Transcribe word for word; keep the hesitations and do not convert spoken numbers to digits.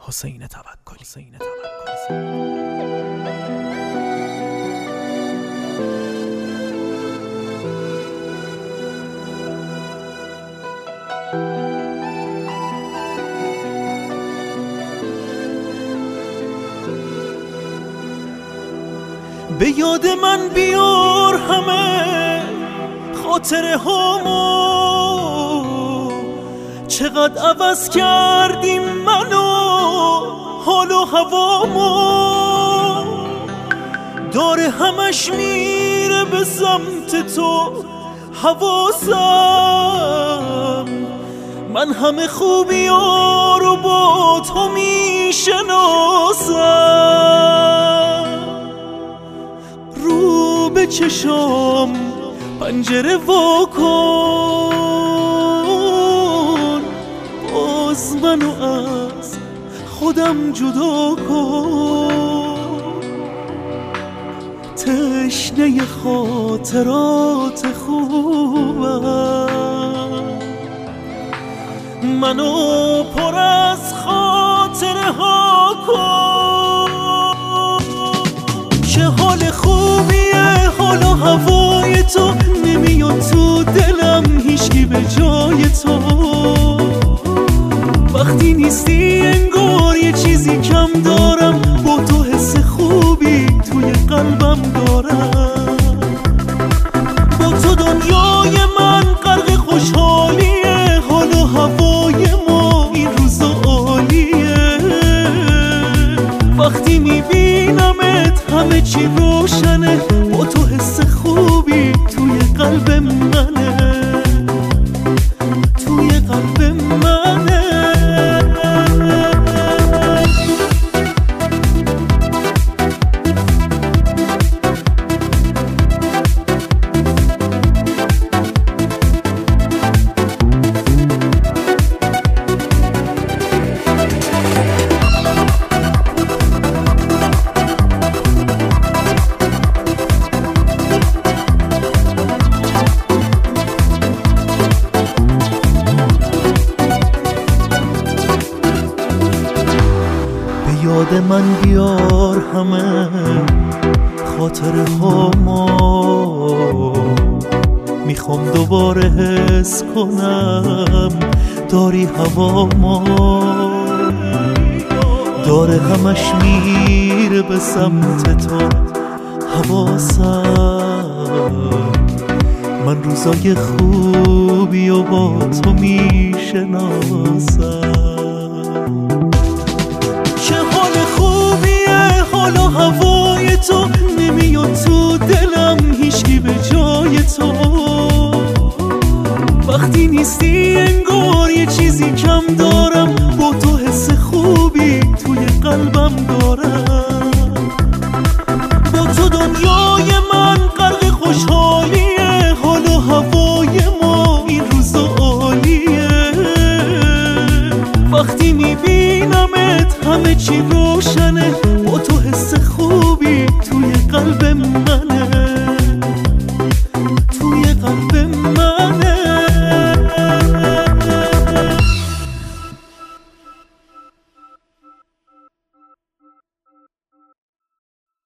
حسین توکلی. حسین توکلی. به یاد من بیار همه خاطره هامو، چقدر عوض کردیم منو حال و هوامو. داره همش میره به سمت تو حواسم، من همه خوبی‌ها رو با تو میشناسم. رو به چشام پنجره وا کن، باز منو از خودم جدا کن. تشنه خاطرات خوبم، منو پر از خاطره ها کن. چه حال خوبیه حال و هوای تو، نمیاد تو دلم هیچکی به جای تو. وقتی نیستی انگار یه چیزی کم دارم، با تو حس خوبی توی قلبم دارم. با تو دنیای من غرق خوشحالیه، حال و هوای ما این روزا عالیه. وقتی میبینمت همه چی روشنه، با تو حس خوبی توی قلب منه، توی قلب منه. یاد من بیار همه خاطره هامو، میخوام دوباره حس کنم داری هوامو. داره همش میره به سمت تو حواسم، من روزای خوبی و با تو میشناسم. حال و هوای تو نمیاد تو دلم هیچکی به جای تو. وقتی نیستی انگار یه چیزی کم دارم، با تو حس خوبی توی قلبم دارم.